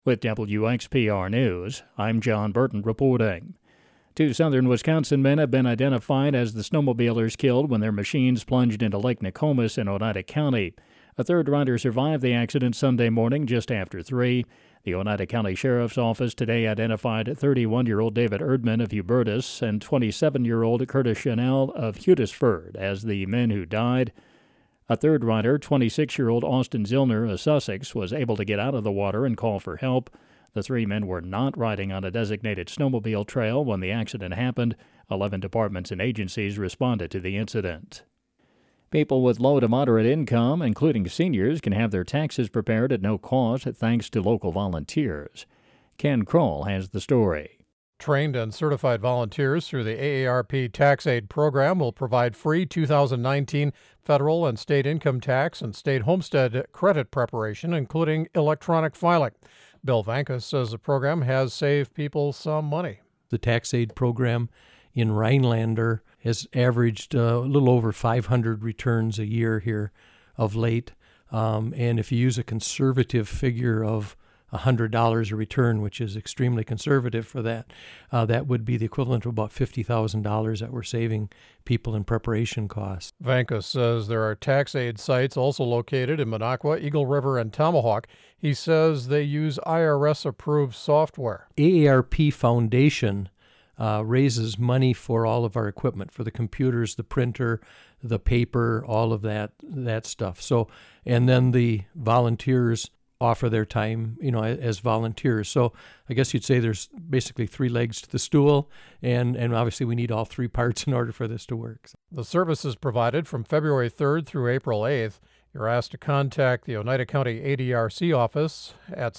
With WXPR News, I'm John Burton reporting. 2 southern Wisconsin men have been identified as the snowmobilers killed when their machines plunged into Lake Nokomis in Oneida County. A third rider survived the accident Sunday morning just after 3. The Oneida County Sheriff's Office today identified 31-year-old David Erdman of Hubertus and 27-year-old Curtis Chanel of Hudisford as the men who died. A third rider, 26-year-old Austin Zillner of Sussex, was able to get out of the water and call for help. The 3 men were not riding on a designated snowmobile trail when the accident happened. 11 departments and agencies responded to the incident. People with low to moderate income, including seniors, can have their taxes prepared at no cost thanks to local volunteers. Ken Kroll has the story. Trained and certified volunteers through the AARP Tax Aid program will provide free 2019 federal and state income tax and state homestead credit preparation, including electronic filing. Bill Vankus says the program has saved people some money. The tax aid program in Rhinelander has averaged a little over 500 returns a year here of late. And if you use a conservative figure of $100 a return, which is extremely conservative for that, that would be the equivalent of about $50,000 that we're saving people in preparation costs. Vankus says there are tax aid sites also located in Minocqua, Eagle River, and Tomahawk. He says they use IRS-approved software. AARP Foundation raises money for all of our equipment, for the computers, the printer, the paper, all of that stuff. So, and then the volunteers offer their time, as volunteers. So I guess you'd say there's basically 3 legs to the stool, and obviously we need all 3 parts in order for this to work. The service is provided from February 3rd through April 8th. You're asked to contact the Oneida County ADRC office at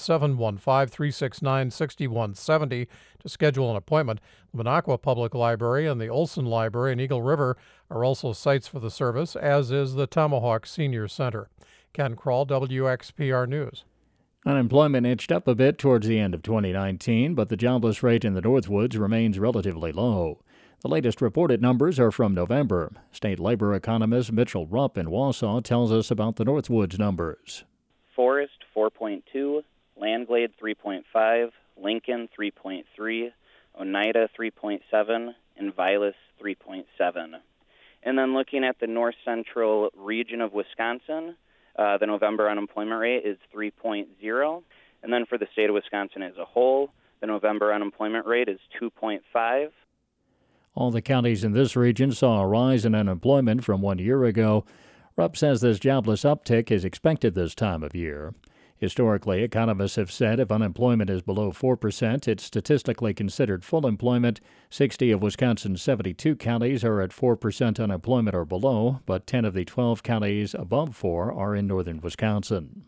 715-369-6170 to schedule an appointment. The Minocqua Public Library and the Olson Library in Eagle River are also sites for the service, as is the Tomahawk Senior Center. Ken Kroll, WXPR News. Unemployment inched up a bit towards the end of 2019, but the jobless rate in the Northwoods remains relatively low. The latest reported numbers are from November. State labor economist Mitchell Rupp in Wausau tells us about the Northwoods numbers. Forest 4.2, Landglade 3.5, Lincoln 3.3, Oneida 3.7, and Vilas 3.7. And then looking at the north central region of Wisconsin, the November unemployment rate is 3.0. And then for the state of Wisconsin as a whole, the November unemployment rate is 2.5. All the counties in this region saw a rise in unemployment from 1 year ago. Rupp says this jobless uptick is expected this time of year. Historically, economists have said if unemployment is below 4%, it's statistically considered full employment. 60 of Wisconsin's 72 counties are at 4% unemployment or below, but 10 of the 12 counties above 4 are in northern Wisconsin.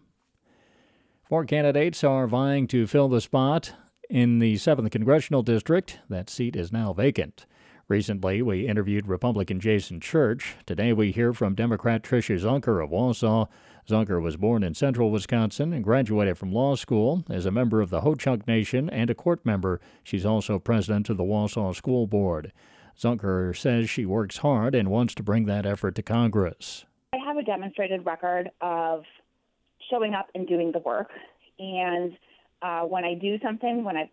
4 candidates are vying to fill the spot in the 7th Congressional District. That seat is now vacant. Recently, we interviewed Republican Jason Church. Today, we hear from Democrat Tricia Zunker of Wausau. Zunker was born in central Wisconsin and graduated from law school. As a member of the Ho-Chunk Nation and a court member, she's also president of the Wausau School Board. Zunker says she works hard and wants to bring that effort to Congress. I have a demonstrated record of showing up and doing the work. And when I do something, when I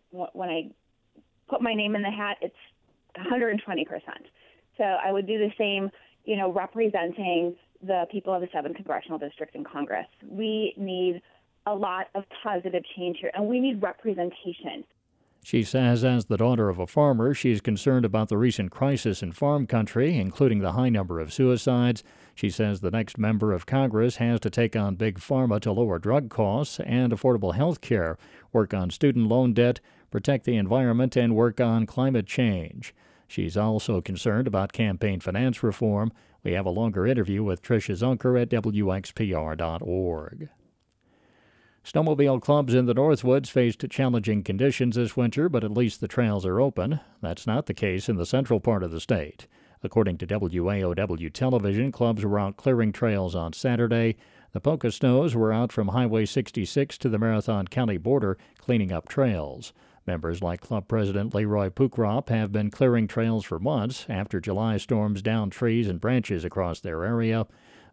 put my name in the hat, it's 120%. So I would do the same, representing the people of the 7th Congressional District in Congress. We need a lot of positive change here, and we need representation. She says as the daughter of a farmer, she's concerned about the recent crisis in farm country, including the high number of suicides. She says the next member of Congress has to take on big pharma to lower drug costs and affordable health care, work on student loan debt, protect the environment, and work on climate change. She's also concerned about campaign finance reform. We have a longer interview with Tricia Zunker at WXPR.org. Snowmobile clubs in the Northwoods faced challenging conditions this winter, but at least the trails are open. That's not the case in the central part of the state. According to WAOW television, clubs were out clearing trails on Saturday. The Poconos were out from Highway 66 to the Marathon County border, cleaning up trails. Members like club president Leroy Pukrop have been clearing trails for months after July storms downed trees and branches across their area.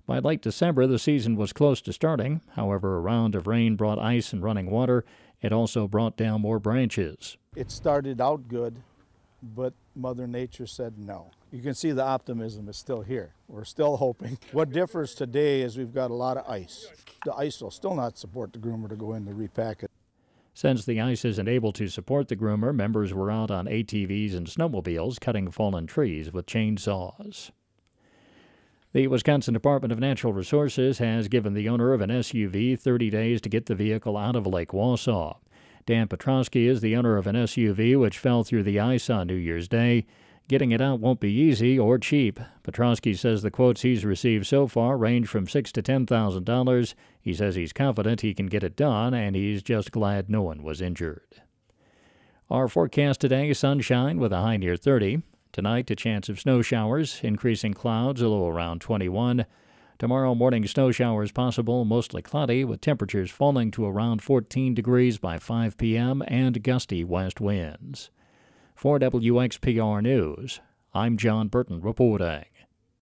By late December, the season was close to starting. However, a round of rain brought ice and running water. It also brought down more branches. It started out good, but Mother Nature said no. You can see the optimism is still here. We're still hoping. What differs today is we've got a lot of ice. The ice will still not support the groomer to go in to repack it. Since the ice isn't able to support the groomer, members were out on ATVs and snowmobiles cutting fallen trees with chainsaws. The Wisconsin Department of Natural Resources has given the owner of an SUV 30 days to get the vehicle out of Lake Wausau. Dan Petrosky is the owner of an SUV which fell through the ice on New Year's Day. Getting it out won't be easy or cheap. Petrosky says the quotes he's received so far range from $6,000 to $10,000. He says he's confident he can get it done, and he's just glad no one was injured. Our forecast today, sunshine with a high near 30. Tonight, a chance of snow showers, increasing clouds, a low around 21. Tomorrow morning, snow showers possible, mostly cloudy, with temperatures falling to around 14 degrees by 5 p.m. and gusty west winds. For WXPR News, I'm John Burton reporting.